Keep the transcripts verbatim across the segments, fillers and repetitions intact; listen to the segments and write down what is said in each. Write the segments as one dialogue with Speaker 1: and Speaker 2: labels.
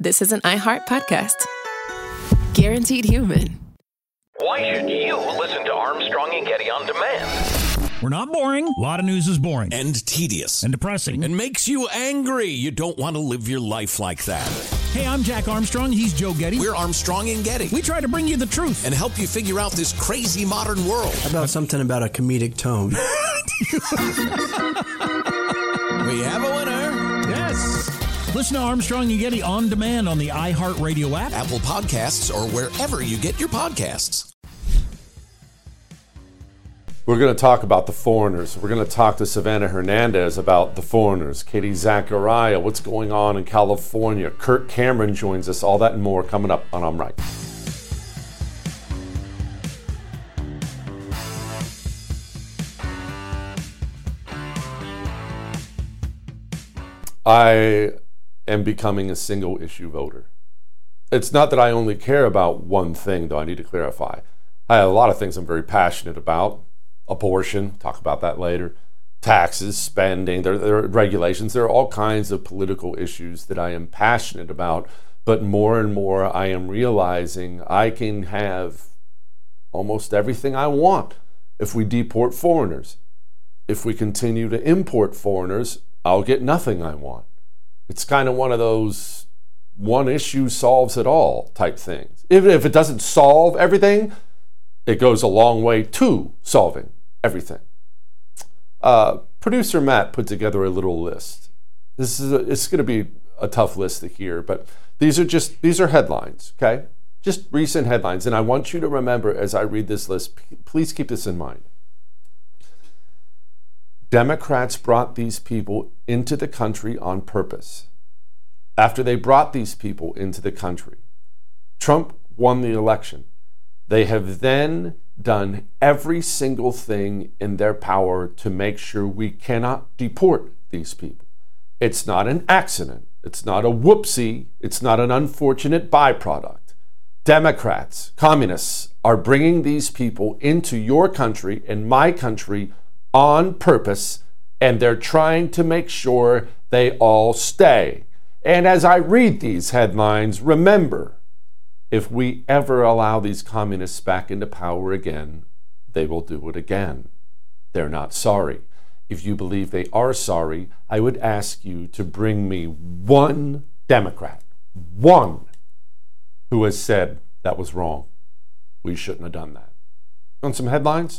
Speaker 1: this is an iHeart podcast. Guaranteed human.
Speaker 2: Why should you listen to Armstrong and Getty on demand?
Speaker 3: We're not boring. A lot of news is boring.
Speaker 4: And tedious.
Speaker 3: And depressing.
Speaker 4: And makes you angry. You don't want to live your life like that.
Speaker 3: Hey, I'm Jack Armstrong. He's Joe Getty.
Speaker 4: We're Armstrong and Getty.
Speaker 3: We try to bring you the truth.
Speaker 4: And help you figure out this crazy modern world.
Speaker 5: How about something about a comedic tone?
Speaker 4: We have a winner.
Speaker 3: Yes. Listen to Armstrong and Getty on demand on the iHeartRadio app,
Speaker 4: Apple Podcasts, or wherever you get your podcasts.
Speaker 6: We're going to talk about the Foreigners. We're going to talk to Savannah Hernandez about the Foreigners. Katie Zachariah, what's going on in California. Kirk Cameron joins us. All that and more coming up on I'm Right. I am becoming a single issue voter. It's not that I only care about one thing, though I need to clarify. I have a lot of things I'm very passionate about. Abortion, talk about that later. Taxes, spending, there, there are regulations. There are all kinds of political issues that I am passionate about. But more and more I am realizing I can have almost everything I want if we deport foreigners. If we continue to import foreigners, I'll get nothing I want. It's kind of one of those one issue solves it all type things. Even if it doesn't solve everything, it goes a long way to solving everything. Uh, producer Matt put together a little list. This is a, it's going to be a tough list to hear, but these are just these are headlines, okay? Just recent headlines, and I want you to remember as I read this list. P- please keep this in mind. Democrats brought these people into the country on purpose. After they brought these people into the country, Trump won the election. They have then done every single thing in their power to make sure we cannot deport these people. It's not an accident. It's not a whoopsie. It's not an unfortunate byproduct. Democrats, communists, are bringing these people into your country and my country on purpose, and they're trying to make sure they all stay. And as I read these headlines, remember, if we ever allow these communists back into power again, they will do it again. They're not sorry. If you believe they are sorry, I would ask you to bring me one Democrat, one, who has said that was wrong. We shouldn't have done that. On some headlines?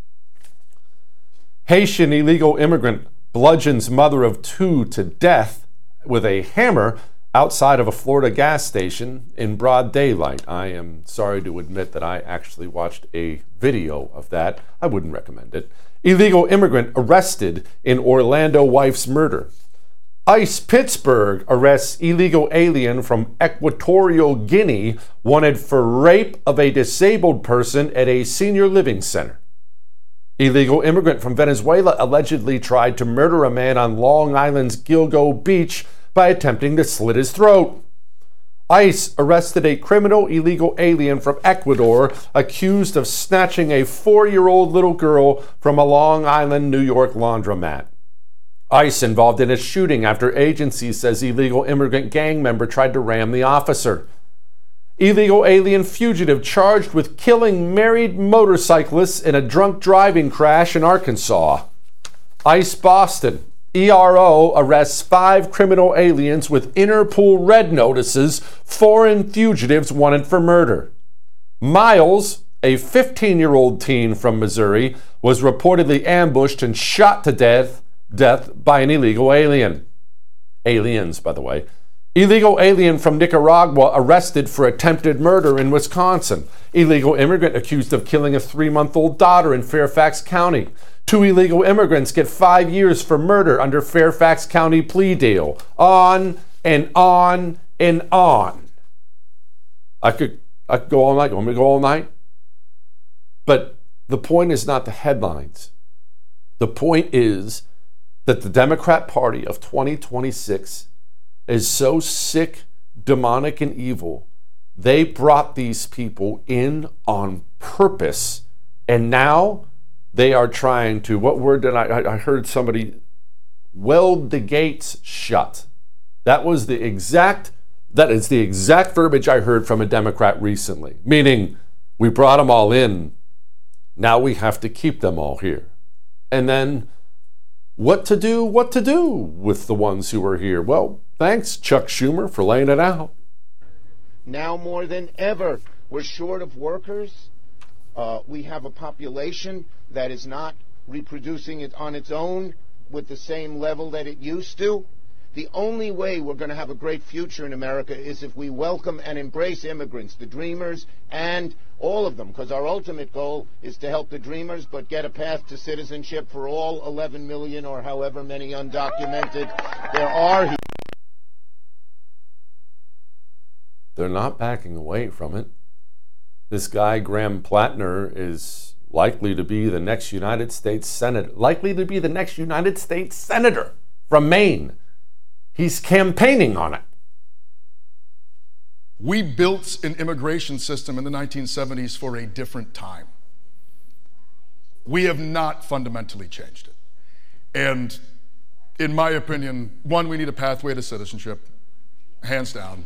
Speaker 6: Haitian illegal immigrant bludgeons mother of two to death with a hammer outside of a Florida gas station in broad daylight. I am sorry to admit that I actually watched a video of that. I wouldn't recommend it. Illegal immigrant arrested in Orlando wife's murder. ICE Pittsburgh arrests illegal alien from Equatorial Guinea wanted for rape of a disabled person at a senior living center. Illegal immigrant from Venezuela allegedly tried to murder a man on Long Island's Gilgo Beach by attempting to slit his throat. ICE arrested a criminal illegal alien from Ecuador accused of snatching a four-year-old little girl from a Long Island, New York laundromat. ICE involved in a shooting after agency says illegal immigrant gang member tried to ram the officer. Illegal alien fugitive charged with killing married motorcyclists in a drunk driving crash in Arkansas. ICE Boston. E R O arrests five criminal aliens with Interpol red notices, foreign fugitives wanted for murder. Miles, a fifteen-year-old teen from Missouri, was reportedly ambushed and shot to death, death by an illegal alien. Aliens, by the way. Illegal alien from Nicaragua arrested for attempted murder in Wisconsin. Illegal immigrant accused of killing a three-month-old daughter in Fairfax County. Two illegal immigrants get five years for murder under Fairfax County plea deal. On and on and on. I could, I could go all night. You want me to go all night? But the point is not the headlines. The point is that the Democrat Party of twenty twenty-six is so sick, demonic, and evil, they brought these people in on purpose, and now they are trying to, what word did I, I heard somebody, weld the gates shut. That was the exact That is the exact verbiage I heard from a Democrat recently, meaning we brought them all in, now we have to keep them all here. And then what to do, what to do with the ones who are here? Well, thanks, Chuck Schumer, for laying it out.
Speaker 7: Now more than ever, we're short of workers. Uh, we have a population that is not reproducing it on its own with the same level that it used to. The only way we're going to have a great future in America is if we welcome and embrace immigrants, the dreamers, and all of them, because our ultimate goal is to help the dreamers, but get a path to citizenship for all eleven million or however many undocumented there are here.
Speaker 6: They're not backing away from it. This guy, Graham Plattner, is likely to be the next United States Senator, likely to be the next United States Senator from Maine. He's campaigning on it.
Speaker 8: We built an immigration system in the nineteen seventies for a different time. We have not fundamentally changed it. And in my opinion, one, we need a pathway to citizenship, hands down.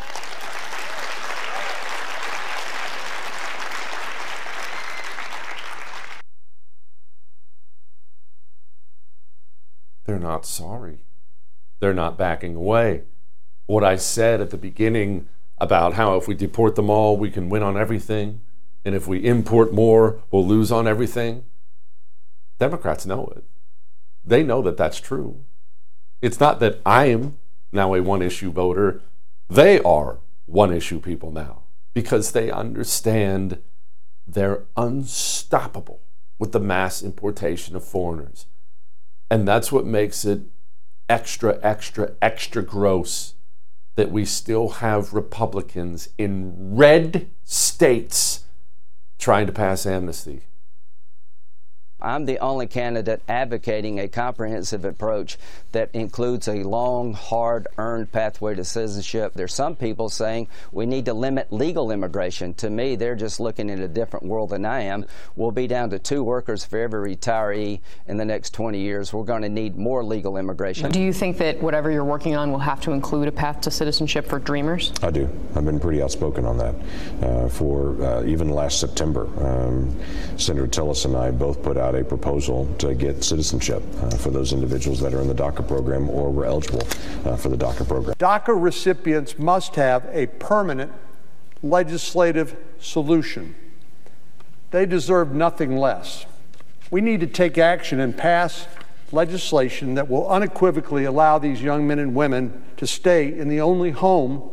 Speaker 6: They're not sorry. They're not backing away. What I said at the beginning about how if we deport them all, we can win on everything, and if we import more, we'll lose on everything. Democrats know it. They know that that's true. It's not that I'm now a one-issue voter. They are one-issue people now because they understand they're unstoppable with the mass importation of foreigners. And that's what makes it extra, extra, extra gross that we still have Republicans in red states trying to pass amnesty.
Speaker 9: I'm the only candidate advocating a comprehensive approach that includes a long, hard-earned pathway to citizenship. There's some people saying we need to limit legal immigration. To me, they're just looking at a different world than I am. We'll be down to two workers for every retiree in the next twenty years. We're going to need more legal immigration.
Speaker 10: Do you think that whatever you're working on will have to include a path to citizenship for dreamers?
Speaker 11: I do. I've been pretty outspoken on that. Uh, for uh, even last September, um, Senator Tillis and I both put out a proposal to get citizenship uh, for those individuals that are in the DACA program or were eligible uh, for the DACA program.
Speaker 12: DACA recipients must have a permanent legislative solution. They deserve nothing less. We need to take action and pass legislation that will unequivocally allow these young men and women to stay in the only home,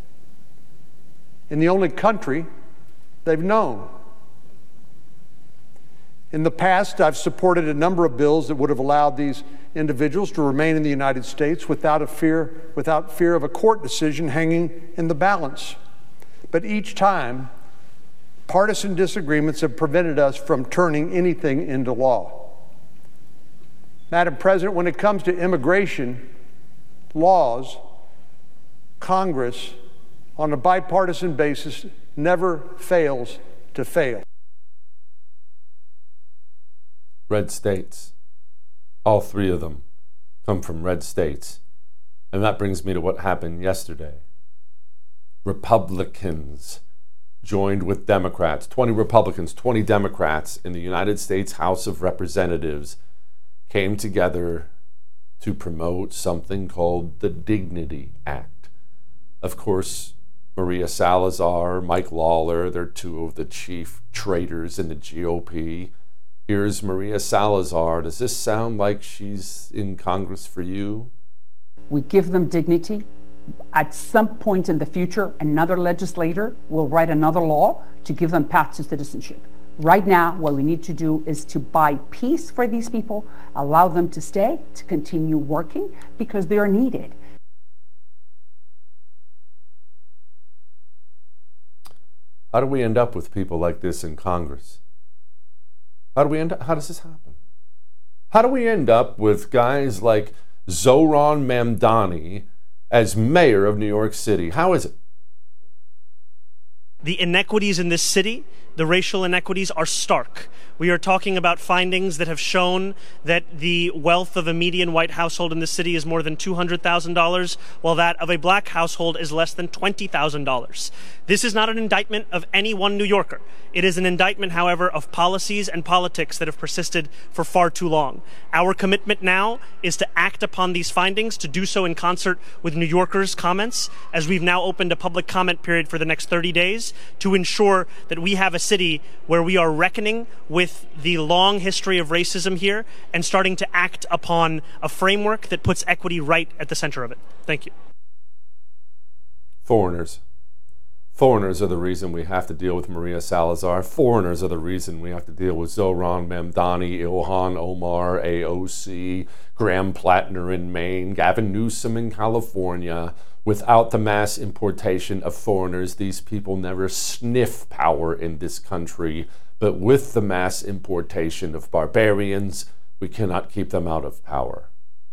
Speaker 12: in the only country they've known. In the past, I've supported a number of bills that would have allowed these individuals to remain in the United States without a fear, without fear of a court decision hanging in the balance. But each time, partisan disagreements have prevented us from turning anything into law. Madam President, when it comes to immigration laws, Congress, on a bipartisan basis, never fails to fail.
Speaker 6: Red states. All three of them come from red states. And that brings me to what happened yesterday. Republicans joined with Democrats, twenty Republicans, twenty Democrats in the United States House of Representatives came together to promote something called the Dignity Act. Of course, Maria Salazar, Mike Lawler, they're two of the chief traitors in the G O P. Here's Maria Salazar. Does this sound like she's in Congress for you?
Speaker 13: We give them dignity. At some point in the future, another legislator will write another law to give them path to citizenship. Right now, what we need to do is to buy peace for these people, allow them to stay, to continue working, because they are needed.
Speaker 6: How do we end up with people like this in Congress? How do we end up, how does this happen? How do we end up with guys like Zohran Mamdani as mayor of New York City? How is it?
Speaker 14: The inequities in this city, the racial inequities, are stark. We are talking about findings that have shown that the wealth of a median white household in the city is more than two hundred thousand dollars, while that of a black household is less than twenty thousand dollars. This is not an indictment of any one New Yorker. It is an indictment, however, of policies and politics that have persisted for far too long. Our commitment now is to act upon these findings, to do so in concert with New Yorkers' comments, as we've now opened a public comment period for the next thirty days to ensure that we have a city where we are reckoning with the long history of racism here and starting to act upon a framework that puts equity right at the center of it. Thank you.
Speaker 6: Foreigners. Foreigners are the reason we have to deal with Maria Salazar. Foreigners are the reason we have to deal with Zohran Mamdani, Ilhan Omar, A O C, Graham Plattner in Maine, Gavin Newsom in California. Without the mass importation of foreigners, these people never sniff power in this country. But with the mass importation of barbarians, we cannot keep them out of power.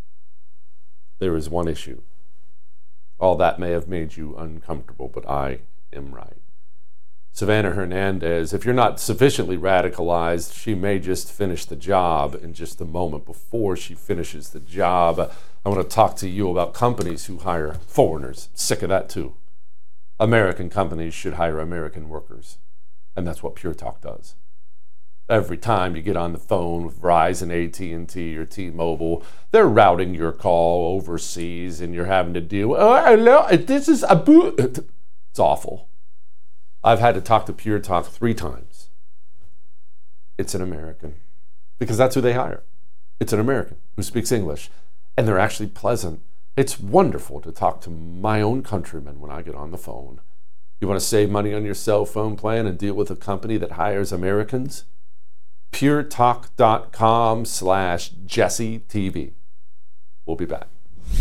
Speaker 6: There is one issue. All that may have made you uncomfortable, but I am right. Savannah Hernandez, if you're not sufficiently radicalized, she may just finish the job in just a moment. Before she finishes the job, I want to talk to you about companies who hire foreigners. Sick of that too. American companies should hire American workers, and that's what Pure Talk does. Every time you get on the phone with Verizon, A T and T, or T-Mobile, they're routing your call overseas, and you're having to deal with, oh, hello, this is a boo. It's awful. I've had to talk to Pure Talk three times. It's an American, because that's who they hire. It's an American who speaks English, and they're actually pleasant. It's wonderful to talk to my own countrymen when I get on the phone. You want to save money on your cell phone plan and deal with a company that hires Americans? puretalk.com slash Jesse TV. We'll be back.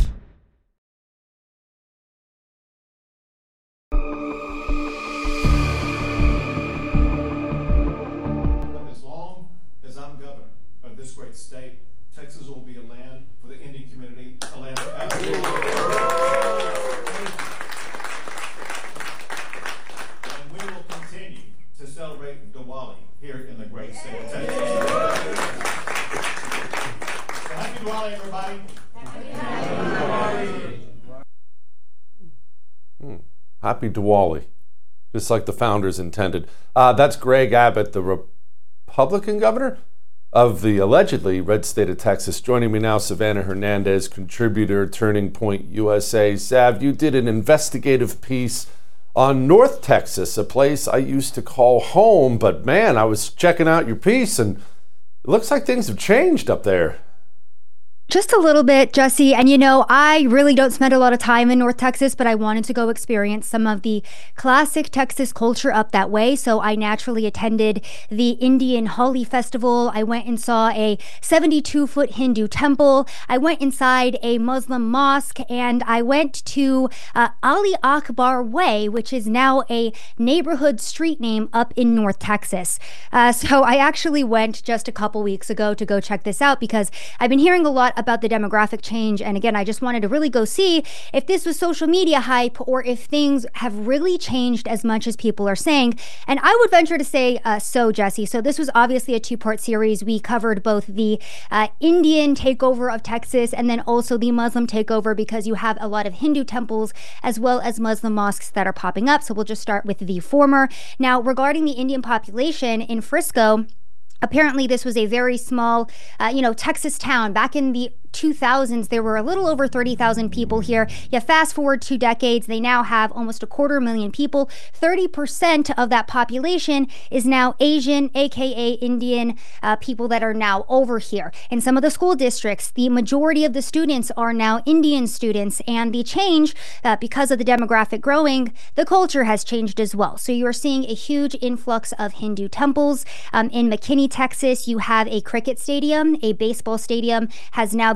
Speaker 15: As long as I'm governor of this great state, Texas will be a land for the Indian community, a land of absolute. And we will continue to celebrate Diwali here in the great state of Texas. So happy Diwali, everybody. Happy Diwali.
Speaker 6: Hmm. Happy Diwali. Just like the founders intended. Uh, that's Greg Abbott, the Republican governor of the allegedly red state of Texas. Joining me now, Savannah Hernandez, contributor, Turning Point U S A. Sav, you did an investigative piece on North Texas, a place I used to call home, but man, I was checking out your piece and it looks like things have changed up there.
Speaker 16: Just a little bit, Jesse. And you know, I really don't spend a lot of time in North Texas, but I wanted to go experience some of the classic Texas culture up that way. So I naturally attended the Indian Holi Festival. I went and saw a seventy-two foot Hindu temple. I went inside a Muslim mosque, and I went to uh, Ali Akbar Way, which is now a neighborhood street name up in North Texas. Uh, so I actually went just a couple weeks ago to go check this out because I've been hearing a lot about the demographic change. And again, I just wanted to really go see if this was social media hype or if things have really changed as much as people are saying. And I would venture to say uh, so, Jesse. So this was obviously a two-part series. We covered both the uh, Indian takeover of Texas and then also the Muslim takeover, because you have a lot of Hindu temples as well as Muslim mosques that are popping up. So we'll just start with the former. Now, regarding the Indian population in Frisco, apparently this was a very small, uh, you know, Texas town. Back in the two thousands, there were a little over thirty thousand people here. You fast forward two decades, they now have almost a quarter million people. thirty percent of that population is now Asian, aka Indian, uh, people that are now over here. In some of the school districts, the majority of the students are now Indian students, and the change, uh, because of the demographic growing, the culture has changed as well. So you're seeing a huge influx of Hindu temples. Um, in McKinney, Texas, you have a cricket stadium. A baseball stadium has now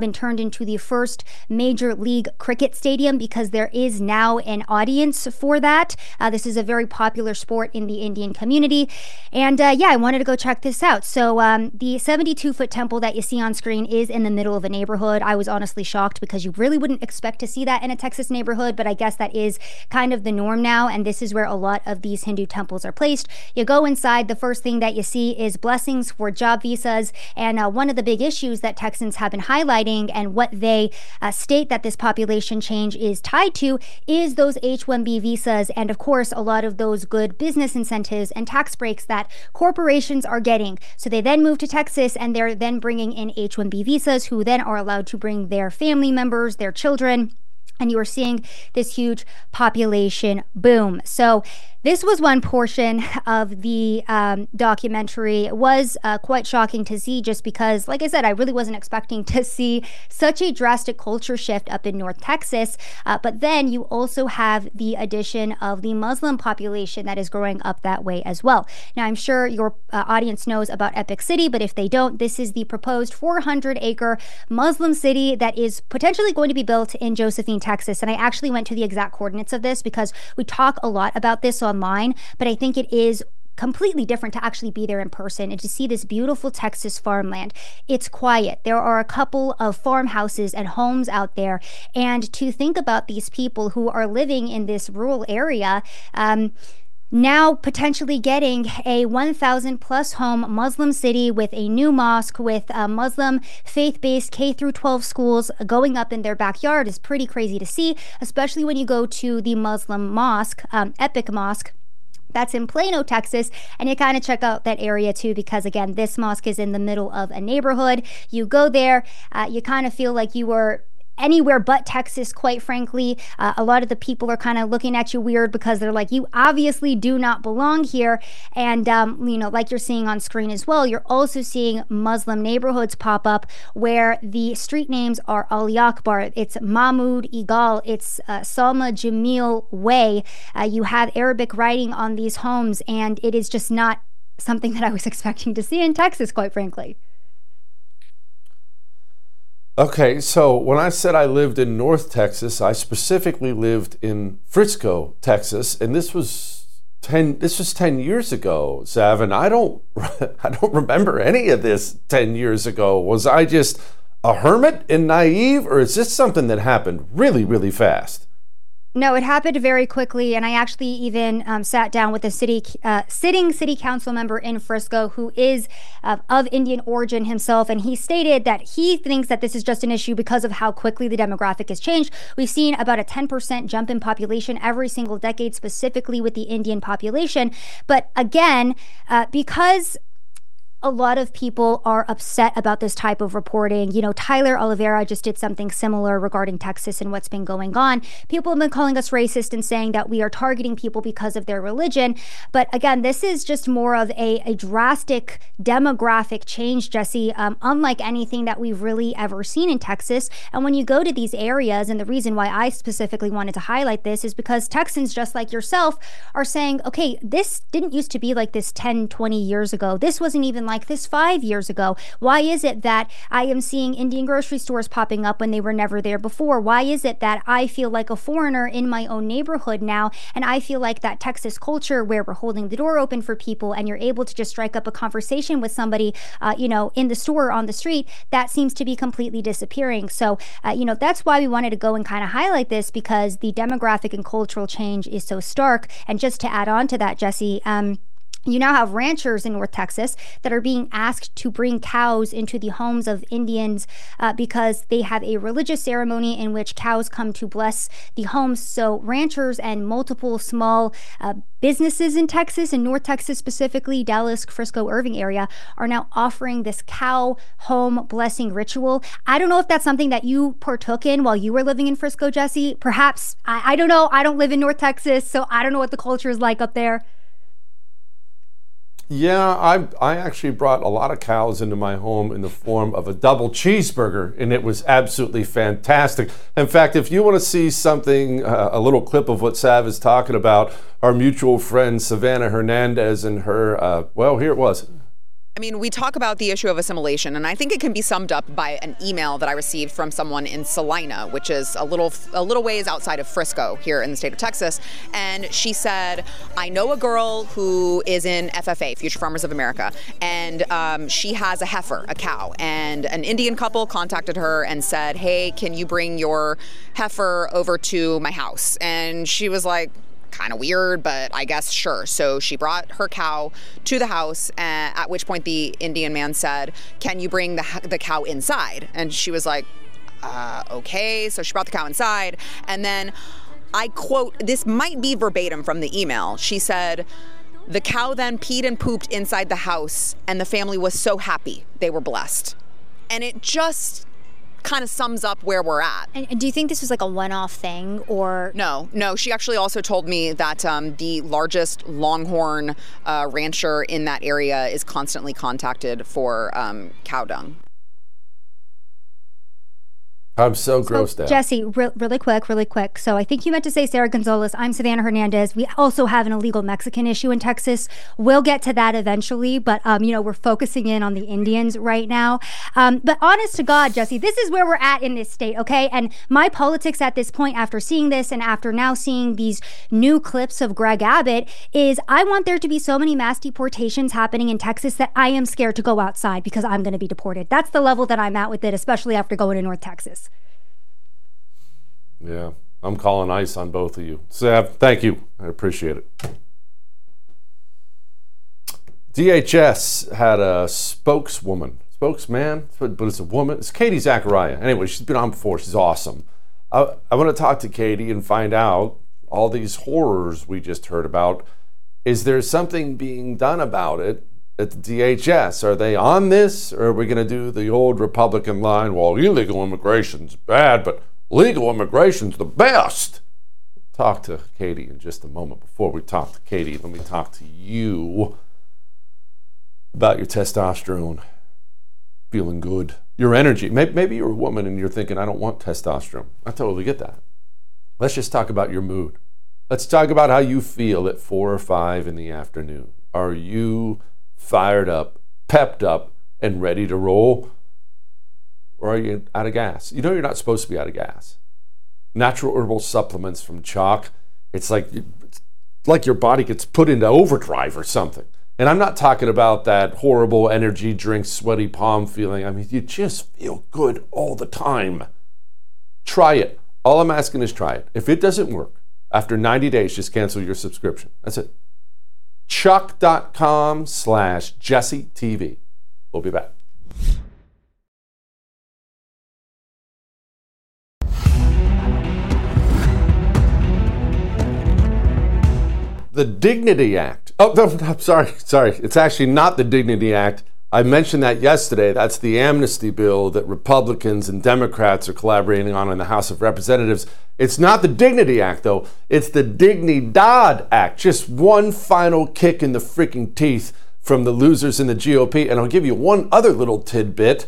Speaker 16: been turned into the first Major League Cricket stadium because there is now an audience for that. Uh, this is a very popular sport in the Indian community. And uh, yeah, I wanted to go check this out. So um, the seventy-two foot temple that you see on screen is in the middle of a neighborhood. I was honestly shocked because you really wouldn't expect to see that in a Texas neighborhood, but I guess that is kind of the norm now. And this is where a lot of these Hindu temples are placed. You go inside, the first thing that you see is blessings for job visas. And uh, one of the big issues that Texans have been highlighting and what they uh, state that this population change is tied to is those H one B visas. And of course, a lot of those good business incentives and tax breaks that corporations are getting. So they then move to Texas and they're then bringing in H one B visas, who then are allowed to bring their family members, their children. And you are seeing this huge population boom. So this was one portion of the um, documentary. It was uh, quite shocking to see just because, like I said, I really wasn't expecting to see such a drastic culture shift up in North Texas. Uh, but then you also have the addition of the Muslim population that is growing up that way as well. Now, I'm sure your uh, audience knows about Epic City, but if they don't, this is the proposed four hundred acre Muslim city that is potentially going to be built in Josephine, Texas. And I actually went to the exact coordinates of this because we talk a lot about this online, but I think it is completely different to actually be there in person and to see this beautiful Texas farmland. It's quiet. There are a couple of farmhouses and homes out there, and to think about these people who are living in this rural area, um, now potentially getting a one thousand plus home Muslim city with a new mosque with uh, Muslim faith-based K through twelve schools going up in their backyard is pretty crazy to see, especially when you go to the Muslim mosque, um, Epic Mosque. That's in Plano, Texas, and you kind of check out that area too because, again, this mosque is in the middle of a neighborhood. You go there, uh, you kind of feel like you were anywhere but Texas, quite frankly. Uh, a lot of the people are kind of looking at you weird because they're like, you obviously do not belong here. And, um, you know, like you're seeing on screen as well, you're also seeing Muslim neighborhoods pop up where the street names are Ali Akbar, it's Mahmoud Igal, it's uh, Salma Jamil Way. Uh, you have Arabic writing on these homes, and it is just not something that I was expecting to see in Texas, quite frankly.
Speaker 6: Okay, so when I said I lived in North Texas, I specifically lived in Frisco, Texas, and this was ten. This was ten years ago, Sav, and I don't, I don't remember any of this ten years ago. Was I just a hermit and naive, or is this something that happened really, really fast?
Speaker 16: No, it happened very quickly, and I actually even um, sat down with a city, uh, sitting city council member in Frisco who is uh, of Indian origin himself, and he stated that he thinks that this is just an issue because of how quickly the demographic has changed. We've seen about a ten percent jump in population every single decade, specifically with the Indian population. But again, uh, because a lot of people are upset about this type of reporting. You know, Tyler Oliveira just did something similar regarding Texas and what's been going on. People have been calling us racist and saying that we are targeting people because of their religion. But again, this is just more of a, a drastic demographic change, Jesse, um, unlike anything that we've really ever seen in Texas. And when you go to these areas, and the reason why I specifically wanted to highlight this is because Texans, just like yourself, are saying, okay, this didn't used to be like this ten, twenty years ago. This wasn't even like this five years ago. Why is it that I am seeing Indian grocery stores popping up when they were never there before? Why is it that I feel like a foreigner in my own neighborhood now, and I feel like that Texas culture where we're holding the door open for people and you're able to just strike up a conversation with somebody, uh, you know, in the store or on the street, that seems to be completely disappearing. So, uh, you know, that's why we wanted to go and kind of highlight this, because the demographic and cultural change is so stark. And just to add on to that, Jesse, um, you now have ranchers in North Texas that are being asked to bring cows into the homes of Indians uh, because they have a religious ceremony in which cows come to bless the homes. So ranchers and multiple small uh, businesses in Texas, in North Texas specifically, Dallas, Frisco, Irving area, are now offering this cow home blessing ritual. I don't know if that's something that you partook in while you were living in Frisco, Jesse. Perhaps, I, I don't know. I don't live in North Texas, so I don't know what the culture is like up there.
Speaker 6: Yeah, I I actually brought a lot of cows into my home in the form of a double cheeseburger, and it was absolutely fantastic. In fact, if you want to see something, uh, a little clip of what Sav is talking about, our mutual friend Savannah Hernandez and her, uh, well, here it was.
Speaker 17: mean, we talk about the issue of assimilation, and I think it can be summed up by an email that I received from someone in Salina, which is a little a little ways outside of Frisco here in the state of Texas. And she said, I know a girl who is in F F A, Future Farmers of America, and um, she has a heifer, a cow, and an Indian couple contacted her and said, hey, can you bring your heifer over to my house? And she was like, kind of weird, but I guess sure. So she brought her cow to the house, uh, at which point the Indian man said, can you bring the, the cow inside? And she was like, uh, okay. So she brought the cow inside. And then I quote, this might be verbatim from the email. She said, the cow then peed and pooped inside the house, and the family was so happy. They were blessed. And it just kind of sums up where we're at.
Speaker 16: And, and do you think this was like a one-off thing, or?
Speaker 17: No, no. She actually also told me that um, the largest longhorn uh, rancher in that area is constantly contacted for um, cow dung.
Speaker 6: I'm so grossed
Speaker 16: so,
Speaker 6: out.
Speaker 16: Jesse, re- really quick, really quick. So I think you meant to say Sarah Gonzalez. I'm Savannah Hernandez. We also have an illegal Mexican issue in Texas. We'll get to that eventually, but um, you know, we're focusing in on the Indians right now. Um, but honest to God, Jesse, this is where we're at in this state, okay? And my politics at this point, after seeing this and after now seeing these new clips of Greg Abbott, is I want there to be so many mass deportations happening in Texas that I am scared to go outside because I'm going to be deported. That's the level that I'm at with it, especially after going to North Texas.
Speaker 6: Yeah, I'm calling ICE on both of you. Sav, thank you. I appreciate it. D H S had a spokeswoman, spokesman, but it's a woman. It's Katie Zachariah. Anyway, she's been on before. She's awesome. I, I want to talk to Katie and find out all these horrors we just heard about. Is there something being done about it at the D H S? Are they on this, or are we going to do the old Republican line, well, illegal immigration's bad, but legal immigration's the best? Talk to Katie in just a moment. Before we talk to Katie, let me talk to you about your testosterone. Feeling good. Your energy. Maybe, maybe you're a woman and you're thinking, I don't want testosterone. I totally get that. Let's just talk about your mood. Let's talk about how you feel at four or five in the afternoon. Are you fired up, pepped up, and ready to roll? Or are you out of gas? You know you're not supposed to be out of gas. Natural herbal supplements from Chalk, it's like, it's like your body gets put into overdrive or something. And I'm not talking about that horrible energy drink, sweaty palm feeling. I mean, you just feel good all the time. Try it. All I'm asking is try it. If it doesn't work, after ninety days, just cancel your subscription. That's it. Chuck.com slash Jesse TV. We'll be back. The Dignity Act. Oh, no, I'm sorry, sorry. It's actually not the Dignity Act. I mentioned that yesterday. That's the amnesty bill that Republicans and Democrats are collaborating on in the House of Representatives. It's not the Dignity Act, though. It's the Dignidad Act. Just one final kick in the freaking teeth from the losers in the G O P. And I'll give you one other little tidbit.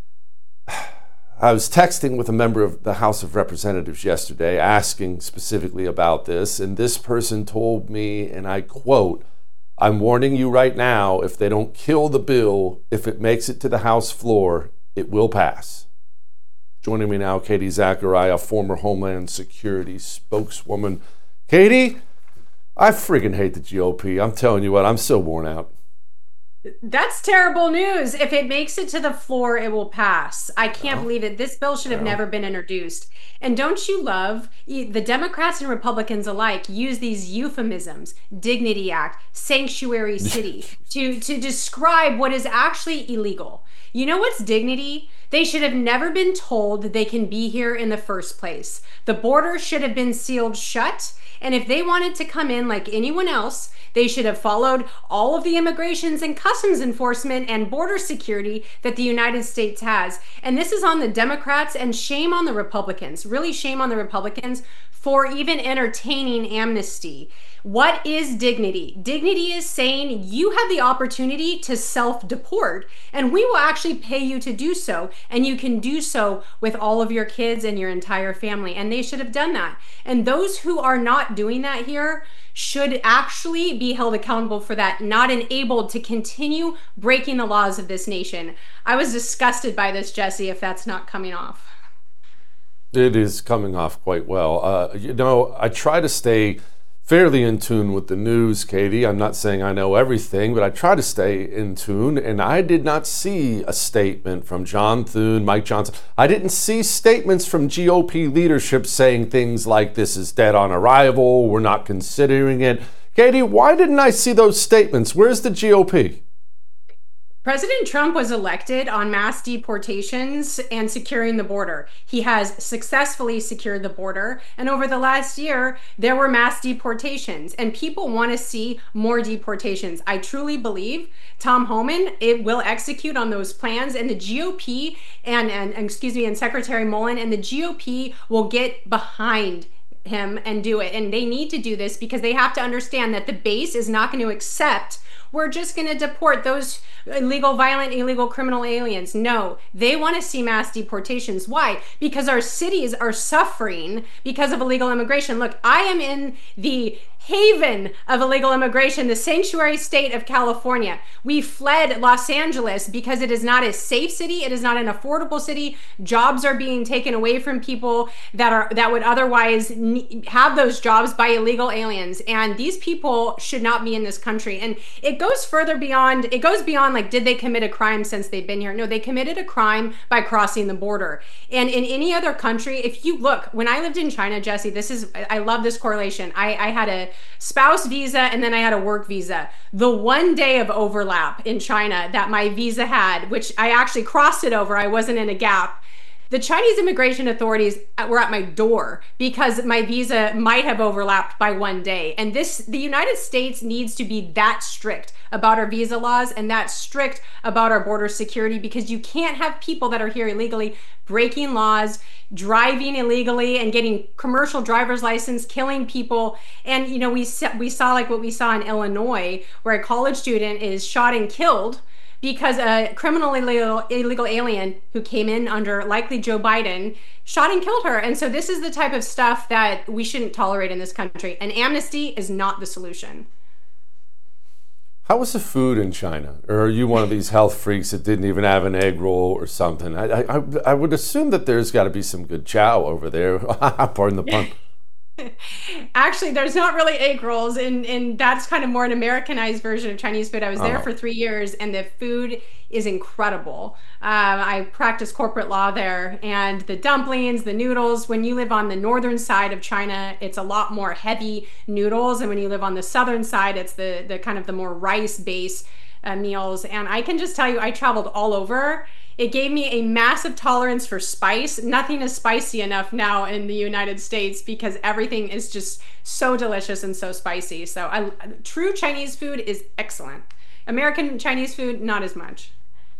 Speaker 6: I was texting with a member of the House of Representatives yesterday asking specifically about this, and this person told me, and I quote, I'm warning you right now, if they don't kill the bill, if it makes it to the House floor, it will pass. Joining me now, Katie Zachariah, former Homeland Security spokeswoman. Katie, I freaking hate the G O P. I'm telling you what, I'm so worn out.
Speaker 18: That's terrible news. If it makes it to the floor, it will pass. I can't oh. believe it. This bill should have oh. never been introduced. And don't you love, the Democrats and Republicans alike use these euphemisms, Dignity Act, Sanctuary City, to, to describe what is actually illegal. You know what's dignity? They should have never been told that they can be here in the first place. The border should have been sealed shut. And if they wanted to come in like anyone else, they should have followed all of the immigrations and customs enforcement and border security that the United States has. And this is on the Democrats, and shame on the Republicans, really shame on the Republicans for even entertaining amnesty. What is dignity? Dignity is saying you have the opportunity to self-deport, and we will actually pay you to do so, and you can do so with all of your kids and your entire family, and they should have done that. And those who are not doing that here should actually be held accountable for that, not enabled to continue breaking the laws of this nation. I was disgusted by this, Jesse, if that's not coming off.
Speaker 6: It is coming off quite well. Uh, you know, I try to stay fairly in tune with the news, Katie. I'm not saying I know everything, but I try to stay in tune, and I did not see a statement from John Thune, Mike Johnson. I didn't see statements from G O P leadership saying things like, this is dead on arrival, we're not considering it. Katie, why didn't I see those statements? Where's the G O P?
Speaker 18: President Trump was elected on mass deportations and securing the border. He has successfully secured the border. And over the last year, there were mass deportations, and people want to see more deportations. I truly believe Tom Homan it will execute on those plans, and the G O P and, and excuse me, and Secretary Mullen and the G O P will get behind him and do it. And they need to do this because they have to understand that the base is not going to accept we're just going to deport those illegal, violent, illegal criminal aliens. No, they want to see mass deportations. Why? Because our cities are suffering because of illegal immigration. Look, I am in the haven of illegal immigration, the sanctuary state of California. We fled Los Angeles because it is not a safe city. It is not an affordable city. Jobs are being taken away from people that are that would otherwise have those jobs by illegal aliens. And these people should not be in this country. And it goes further beyond, it goes beyond like, did they commit a crime since they've been here? No, they committed a crime by crossing the border. And in any other country, if you look, when I lived in China, Jesse, this is, I love this correlation. I, I had a spouse visa and then I had a work visa. The one day of overlap in China that my visa had, which I actually crossed it over, I wasn't in a gap. The Chinese immigration authorities were at my door because my visa might have overlapped by one day. And this, the United States needs to be that strict about our visa laws and that strict about our border security, because you can't have people that are here illegally breaking laws, driving illegally and getting commercial driver's license, killing people. And, you know, we, we saw like what we saw in Illinois, where a college student is shot and killed because a criminal illegal, illegal alien who came in under likely Joe Biden shot and killed her. And so this is the type of stuff that we shouldn't tolerate in this country. And amnesty is not the solution.
Speaker 6: How was the food in China? Or are you one of these health freaks that didn't even have an egg roll or something? I I, I would assume that there's got to be some good chow over there. Pardon the pun.
Speaker 18: Actually, there's not really egg rolls, and, and that's kind of more an Americanized version of Chinese food. I was there uh-huh. for three years, and the food is incredible. Um, I practiced corporate law there, and the dumplings, the noodles, when you live on the northern side of China, it's a lot more heavy noodles, and when you live on the southern side, it's the, the kind of the more rice-based uh, meals. And I can just tell you, I traveled all over. It gave me a massive tolerance for spice. Nothing is spicy enough now in the United States because everything is just so delicious and so spicy. So I, true Chinese food is excellent. American Chinese food, not as much.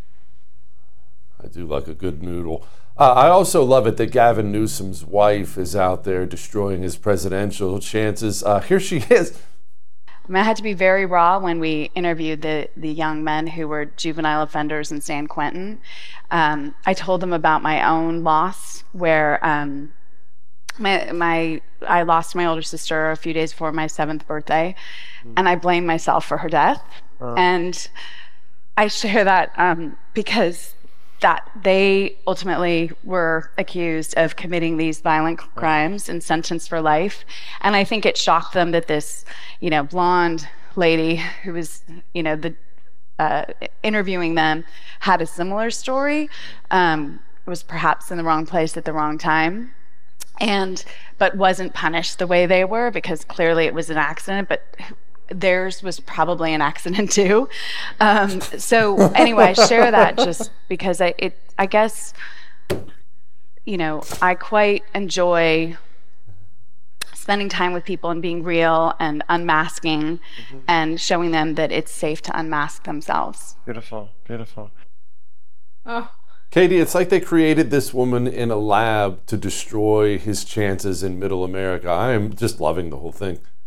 Speaker 6: I do like a good noodle. Uh, I also love it that Gavin Newsom's wife is out there destroying his presidential chances. Uh, here she is.
Speaker 19: I mean, I had to be very raw when we interviewed the, the young men who were juvenile offenders in San Quentin. Um, I told them about my own loss, where um, my, my I lost my older sister a few days before my seventh birthday, mm. and I blamed myself for her death. Uh. And I share that um, because that they ultimately were accused of committing these violent crimes and sentenced for life. And I think it shocked them that this, you know, blonde lady who was, you know, the uh, interviewing them had a similar story, um, was perhaps in the wrong place at the wrong time, and but wasn't punished the way they were, because clearly it was an accident, but theirs was probably an accident too. Um, so anyway, I share that just because I, it, I guess, you know, I quite enjoy spending time with people and being real and unmasking mm-hmm. and showing them that it's safe to unmask themselves.
Speaker 20: Beautiful, beautiful.
Speaker 18: Oh.
Speaker 6: Katie, it's like they created this woman in a lab to destroy his chances in middle America. I am just loving the whole thing.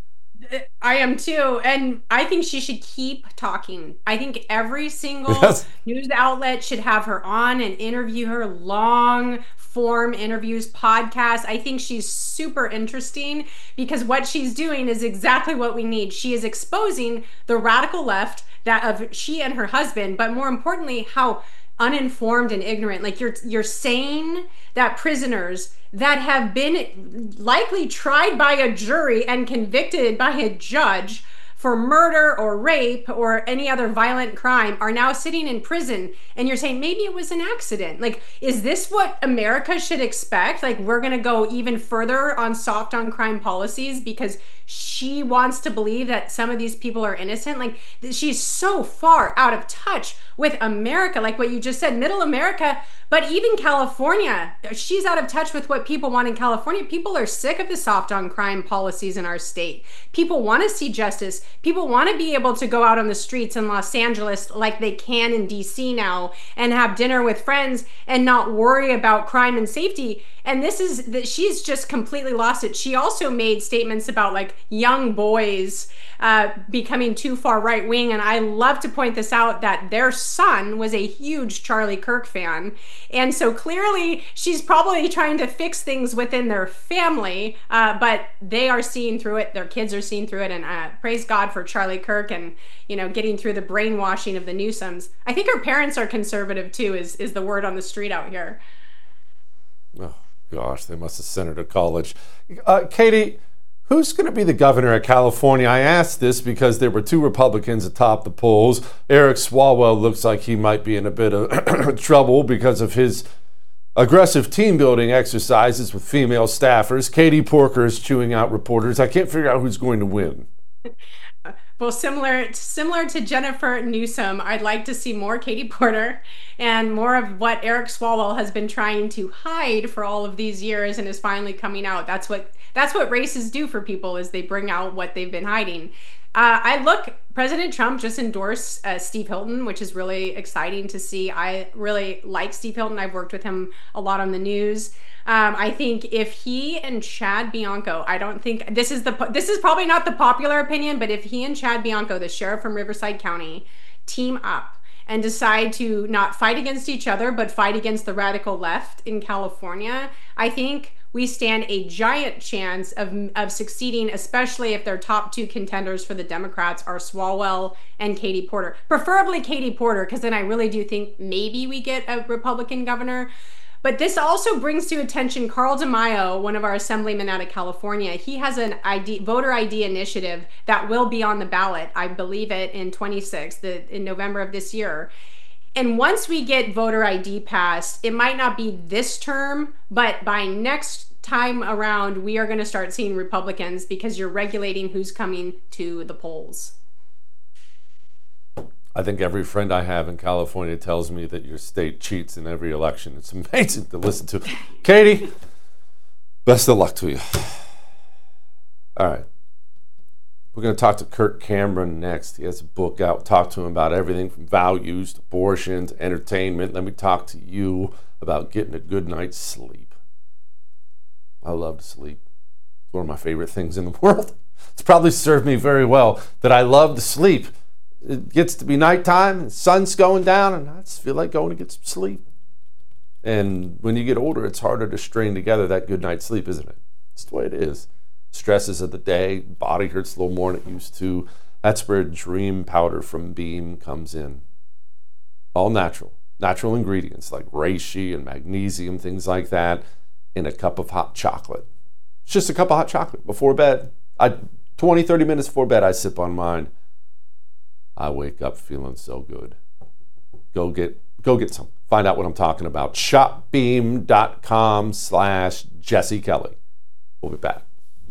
Speaker 18: I am too. And I think she should keep talking. I think every single
Speaker 6: Yes.
Speaker 18: news outlet should have her on and interview her, long form interviews, podcasts. I think she's super interesting because what she's doing is exactly what we need. She is exposing the radical left, that of she and her husband, but more importantly, how uninformed and ignorant. Like you're you're saying that prisoners that have been likely tried by a jury and convicted by a judge for murder or rape or any other violent crime are now sitting in prison, and you're saying maybe it was an accident. Like, is this what America should expect? Like, we're gonna go even further on soft on crime policies because she wants to believe that some of these people are innocent? Like, she's so far out of touch with America, like what you just said, middle America, but even California. She's out of touch with what people want in California. People are sick of the soft on crime policies in our state. People want to see justice. People want to be able to go out on the streets in Los Angeles like they can in D C now and have dinner with friends and not worry about crime and safety. And this is that she's just completely lost it. She also made statements about like young boys uh, becoming too far right wing. And I love to point this out that their son was a huge Charlie Kirk fan. And so clearly she's probably trying to fix things within their family, uh, but they are seeing through it. Their kids are seeing through it. And uh, praise God for Charlie Kirk and, you know, getting through the brainwashing of the Newsoms. I think her parents are conservative too, is, is the word on the street out here.
Speaker 6: Oh, gosh, they must have sent her to college. Uh, Katie, who's going to be the governor of California? I asked this because there were two Republicans atop the polls. Eric Swalwell looks like he might be in a bit of trouble because of his aggressive team-building exercises with female staffers. Katie Porker is chewing out reporters. I can't figure out who's going to win.
Speaker 18: Well, similar similar to Jennifer Newsom, I'd like to see more Katie Porter and more of what Eric Swalwell has been trying to hide for all of these years and is finally coming out. That's what that's what races do for people, is they bring out what they've been hiding. Uh, I look, President Trump just endorsed uh, Steve Hilton, which is really exciting to see. I really like Steve Hilton. I've worked with him a lot on the news. Um, I think if he and Chad Bianco, I don't think this is the this is probably not the popular opinion, but if he and Chad Bianco, the sheriff from Riverside County, team up and decide to not fight against each other, but fight against the radical left in California, I think we stand a giant chance of, of succeeding, especially if their top two contenders for the Democrats are Swalwell and Katie Porter. Preferably Katie Porter, because then I really do think maybe we get a Republican governor. But this also brings to attention Carl DeMaio, one of our assemblymen out of California. He has an I D, voter I D initiative that will be on the ballot, I believe it, in twenty-six, the, in November of this year. And once we get voter I D passed, it might not be this term, but by next time around, we are going to start seeing Republicans because you're regulating who's coming to the polls.
Speaker 6: I think every friend I have in California tells me that your state cheats in every election. It's amazing to listen to. Katie, best of luck to you. All right. We're going to talk to Kirk Cameron next. He has a book out. Talk to him about everything from values to abortion to entertainment. Let me talk to you about getting a good night's sleep. I love to sleep. It's one of my favorite things in the world. It's probably served me very well that I love to sleep. It gets to be nighttime, the sun's going down, and I just feel like going to get some sleep. And when you get older, it's harder to string together that good night's sleep, isn't it? It's the way it is. Stresses of the day, body hurts a little more than it used to. That's where Dream Powder from Beam comes in. All natural. Natural ingredients like reishi and magnesium, things like that, in a cup of hot chocolate. It's just a cup of hot chocolate before bed. I, twenty, thirty minutes before bed, I sip on mine. I wake up feeling so good. Go get go get some. Find out what I'm talking about. shopbeam.com slash Jesse Kelly. We'll be back.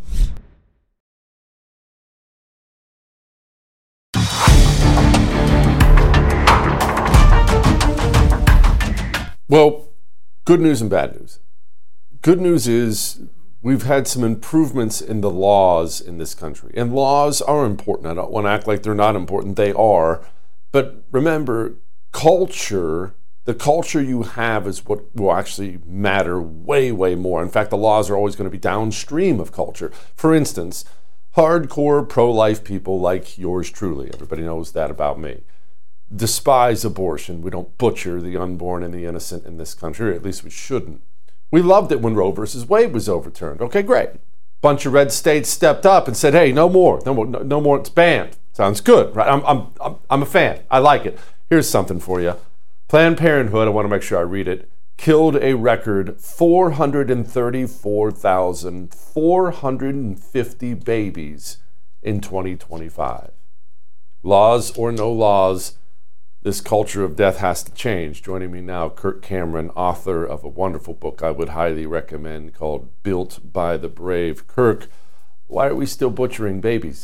Speaker 6: Well, good news and bad news. Good news is we've had some improvements in the laws in this country. And laws are important. I don't want to act like they're not important. They are. But remember, culture, the culture you have is what will actually matter way, way more. In fact, the laws are always going to be downstream of culture. For instance, hardcore pro-life people like yours truly, everybody knows that about me, despise abortion. We don't butcher the unborn and the innocent in this country, or at least we shouldn't. We loved it when Roe versus Wade was overturned. Okay, great. Bunch of red states stepped up and said, hey, no more, no more, no, no more, it's banned. Sounds good, right? I'm, I'm, I'm, I'm a fan. I like it. Here's something for you. Planned Parenthood, I want to make sure I read it, killed a record four hundred thirty-four thousand four hundred fifty babies in twenty twenty-five. Laws or no laws, this culture of death has to change. Joining me now, Kirk Cameron, author of a wonderful book I would highly recommend called Built by the Brave. Kirk, why are we still butchering babies?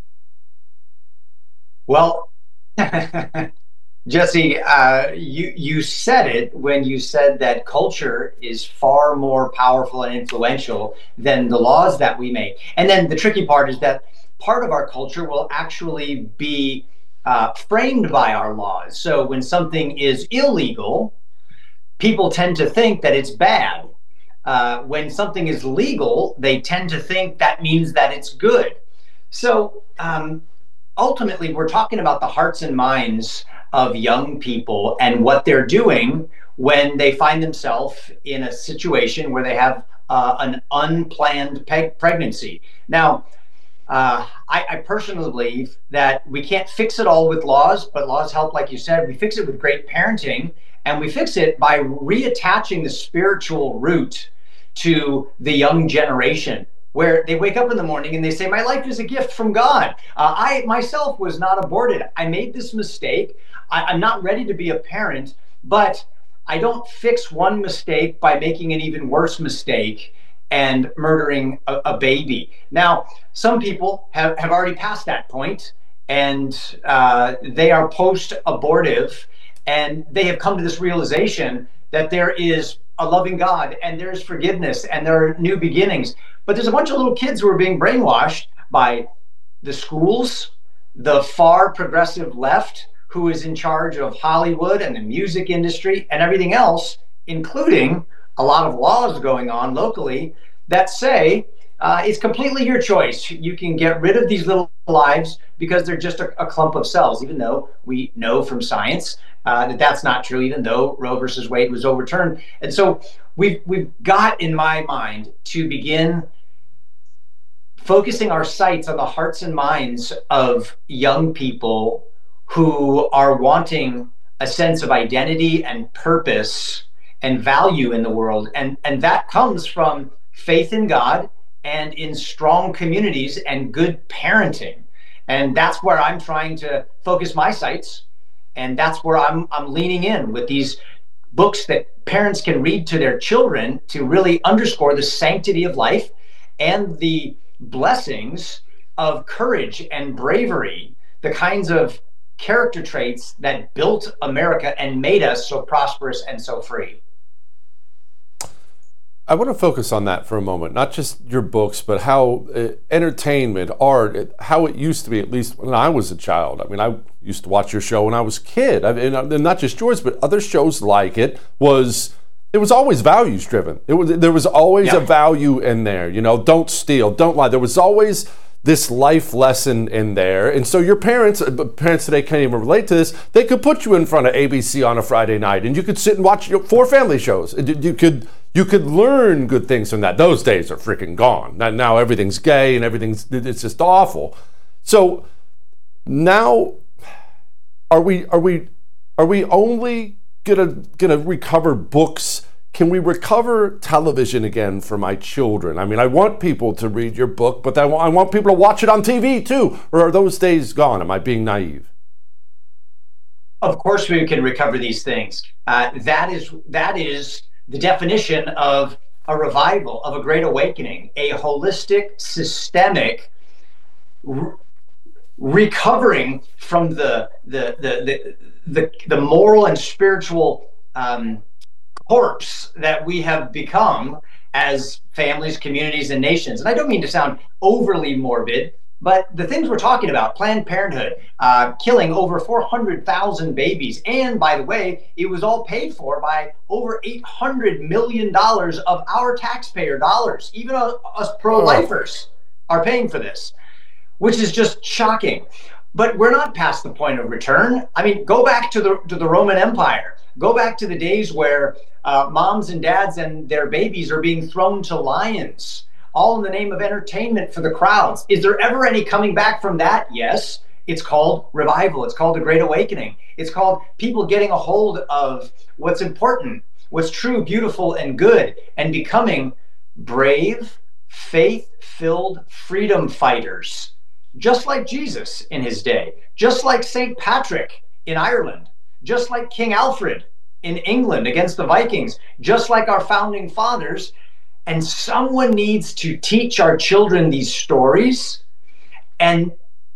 Speaker 20: Well, Jesse, uh, you, you said it when you said that culture is far more powerful and influential than the laws that we make. And then the tricky part is that part of our culture will actually be uh, framed by our laws. So when something is illegal, people tend to think that it's bad. Uh, when something is legal, they tend to think that means that it's good. So um, ultimately, we're talking about the hearts and minds of young people and what they're doing when they find themselves in a situation where they have uh, an unplanned pe- pregnancy. Now, uh, I, I personally believe that we can't fix it all with laws, but laws help, like you said. We fix it with great parenting, and we fix it by reattaching the spiritual root to the young generation, where they wake up in the morning and they say, my life is a gift from God. Uh, I myself was not aborted. I made this mistake. I, I'm not ready to be a parent, but I don't fix one mistake by making an even worse mistake and murdering a, a baby. Now, some people have, have already passed that point, and uh, they are post-abortive, and they have come to this realization that there is a loving God, and there's forgiveness, and there are new beginnings. But there's a bunch of little kids who are being brainwashed by the schools, the far progressive left, who is in charge of Hollywood and the music industry and everything else, including a lot of laws going on locally that say uh, it's completely your choice. You can get rid of these little lives because they're just a, a clump of cells, even though we know from science uh, that that's not true, even though Roe versus Wade was overturned. And so we've, we've got, in my mind, to begin focusing our sights on the hearts and minds of young people who are wanting a sense of identity and purpose and value in the world. And, and that comes from faith in God and in strong communities and good parenting. And that's where I'm trying to focus my sights. And that's where I'm, I'm leaning in with these books that parents can read to their children to really underscore the sanctity of life and the blessings of courage and bravery, the kinds of character traits that built America and made us so prosperous and so free.
Speaker 6: I want to focus on that for a moment, not just your books, but how uh, entertainment, art, it, how it used to be, at least when I was a child. I mean, I used to watch your show when I was a kid. I mean, and not just yours, but other shows like it was, it was always values driven. It was, there was always yeah. a value in there, you know, don't steal, don't lie. There was always this life lesson in there. And so your parents, parents today can't even relate to this, they could put you in front of A B C on a Friday night and you could sit and watch your four family shows. You could you could learn good things from that. Those days are freaking gone. Now everything's gay and everything's, it's just awful. So now, are we are we are we only gonna gonna recover books? Can we recover television again for my children? I mean, I want people to read your book, but I want, I want people to watch it on T V too. Or are those days gone? Am I being naive?
Speaker 20: Of course we can recover these things. Uh, that is that is the definition of a revival, of a great awakening, a holistic, systemic re- recovering from the the the the the, the moral and spiritual um, corpse that we have become as families, communities, and nations. And I don't mean to sound overly morbid, but the things we're talking about, Planned Parenthood, uh, killing over four hundred thousand babies. And by the way, it was all paid for by over eight hundred million dollars of our taxpayer dollars. Even us pro-lifers are paying for this. which is just shocking. But we're not past the point of return. I mean, go back to the to the Roman Empire. Go back to the days where uh, moms and dads and their babies are being thrown to lions, all in the name of entertainment for the crowds. Is there ever any coming back from that? Yes. It's called revival. It's called the Great Awakening. It's called people getting a hold of what's important, what's true, beautiful, and good, and becoming brave, faith-filled freedom fighters. Just like Jesus in his day, just like Saint Patrick in Ireland, just like King Alfred in England against the Vikings, just like our founding fathers. And someone needs to teach our children these stories and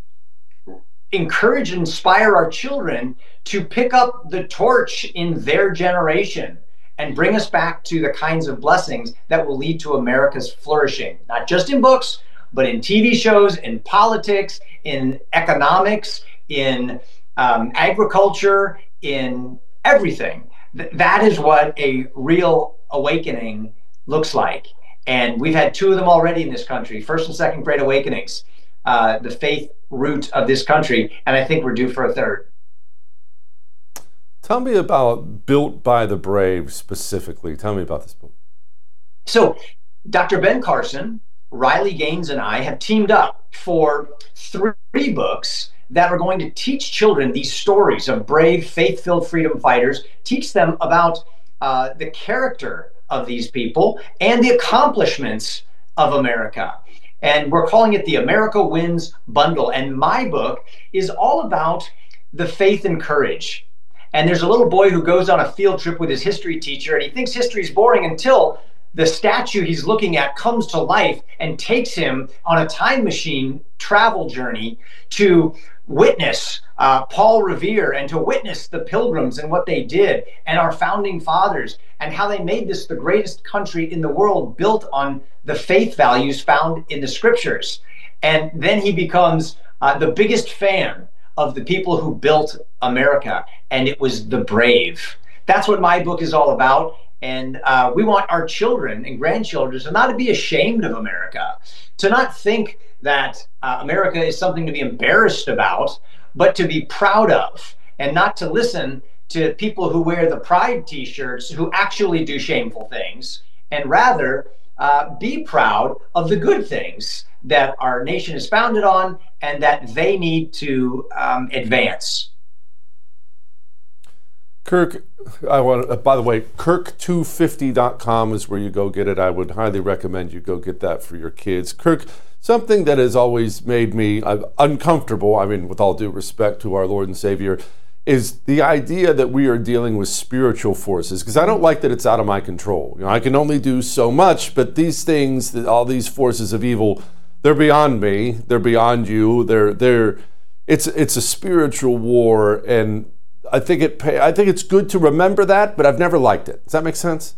Speaker 20: encourage and inspire our children to pick up the torch in their generation and bring us back to the kinds of blessings that will lead to America's flourishing, not just in books, but in T V shows, in politics, in economics, in um, agriculture, in everything. Th- that is what a real awakening looks like. And we've had two of them already in this country, first and second Great Awakenings, uh, the faith root of this country. And I think we're due for a third.
Speaker 6: Tell me about Built by the Brave specifically. Tell me about this book.
Speaker 20: So Doctor Ben Carson, Riley Gaines, and I have teamed up for three books that are going to teach children these stories of brave, faith-filled freedom fighters, teach them about uh, the character of these people and the accomplishments of America. And we're calling it the America Wins Bundle. And my book is all about the faith and courage. And there's a little boy who goes on a field trip with his history teacher, and he thinks history is boring until the statue he's looking at comes to life and takes him on a time machine travel journey to witness uh, Paul Revere and to witness the Pilgrims and what they did and our founding fathers and how they made this the greatest country in the world built on the faith values found in the scriptures. And then he becomes uh, the biggest fan of the people who built America, and it was the brave. That's what my book is all about. And uh, we want our children and grandchildren to not to be ashamed of America, to not think that uh, America is something to be embarrassed about, but to be proud of, and not to listen to people who wear the pride t-shirts who actually do shameful things, and rather uh, be proud of the good things that our nation is founded on and that they need to um, advance.
Speaker 6: Kirk, I want. Uh, by the way, Kirk two fifty dot com is where you go get it. I would highly recommend you go get that for your kids. Kirk, something that has always made me uh, uncomfortable, I mean, with all due respect to our Lord and Savior, is the idea that we are dealing with spiritual forces, because I don't like that it's out of my control. You know, I can only do so much, but these things, all these forces of evil, they're beyond me. They're beyond you. They're they're. It's it's a spiritual war, and I think it. I think it's good to remember that, but I've never liked it. Does that make sense?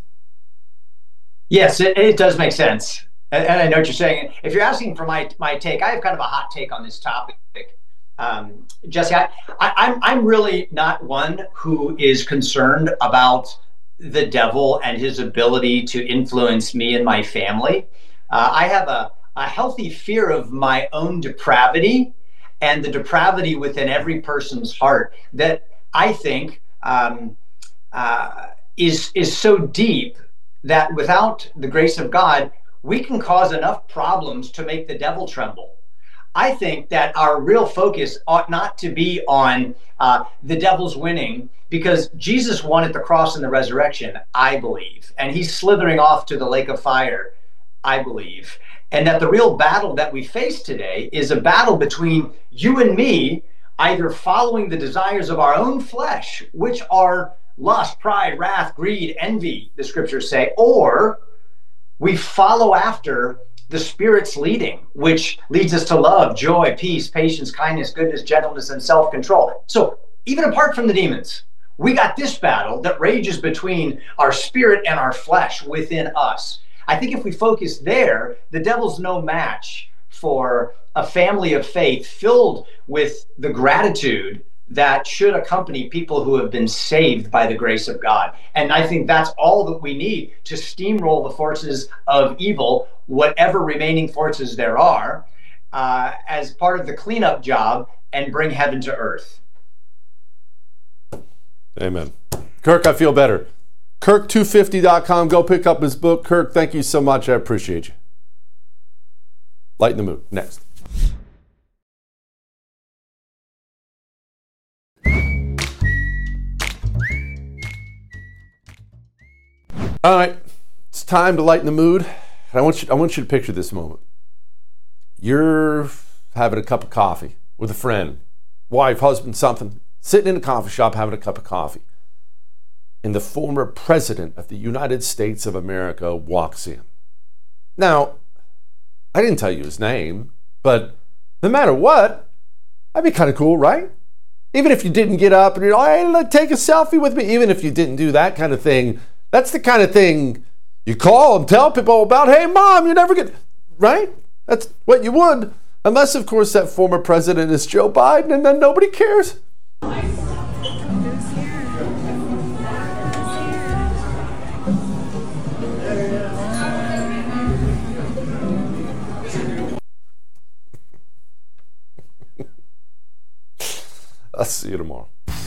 Speaker 20: Yes, it, it does make sense, and, and I know what you're saying. If you're asking for my my take, I have kind of a hot take on this topic, um, Jesse. I, I, I'm I'm really not one who is concerned about the devil and his ability to influence me and my family. Uh, I have a a healthy fear of my own depravity and the depravity within every person's heart that I think um, uh, is is so deep that without the grace of God, we can cause enough problems to make the devil tremble. I think that our real focus ought not to be on uh, the devil's winning, because Jesus won at the cross and the resurrection, I believe, and he's slithering off to the lake of fire, I believe. And that the real battle that we face today is a battle between you and me, either following the desires of our own flesh, which are lust, pride, wrath, greed, envy, the scriptures say, or we follow after the Spirit's leading, which leads us to love, joy, peace, patience, kindness, goodness, gentleness, and self-control. So even apart from the demons, we got this battle that rages between our spirit and our flesh within us. I think if we focus there, the devil's no match for a family of faith filled with the gratitude that should accompany people who have been saved by the grace of God. And I think that's all that we need to steamroll the forces of evil, whatever remaining forces there are, uh, as part of the cleanup job and bring heaven to earth.
Speaker 6: Amen. Kirk, I feel better. Kirk two fifty dot com. Go pick up his book. Kirk, thank you so much. I appreciate you. Lighten the mood. Next. All right. It's time to lighten the mood. I want you, I want you to picture this moment. You're having a cup of coffee with a friend, wife, husband, something, sitting in a coffee shop having a cup of coffee. And the former president of the United States of America walks in. Now, I didn't tell you his name, but no matter what, that'd be kind of cool, right? Even if you didn't get up and you're like, hey, let's take a selfie with me, even if you didn't do that kind of thing, that's the kind of thing you call and tell people about. Hey, Mom, you never get, right? That's what you would, unless, of course, that former president is Joe Biden, and then nobody cares. I'll see you tomorrow.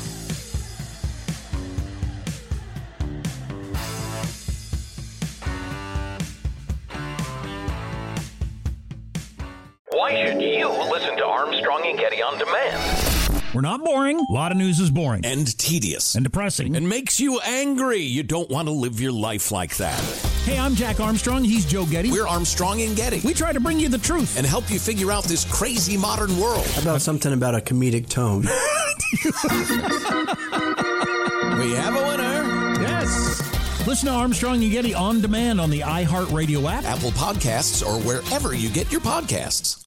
Speaker 2: Why should you listen to Armstrong and Getty on demand?
Speaker 3: We're not boring. A lot of news is boring.
Speaker 4: And tedious.
Speaker 3: And depressing.
Speaker 4: And makes you angry. You don't want to live your life like that.
Speaker 3: Hey, I'm Jack Armstrong. He's Joe Getty.
Speaker 4: We're Armstrong and Getty.
Speaker 3: We try to bring you the truth.
Speaker 4: And help you figure out this crazy modern world.
Speaker 5: How about something about a comedic tone?
Speaker 4: We have a winner.
Speaker 3: Yes. Listen to Armstrong and Getty on demand on the iHeartRadio app,
Speaker 4: Apple Podcasts, or wherever you get your podcasts.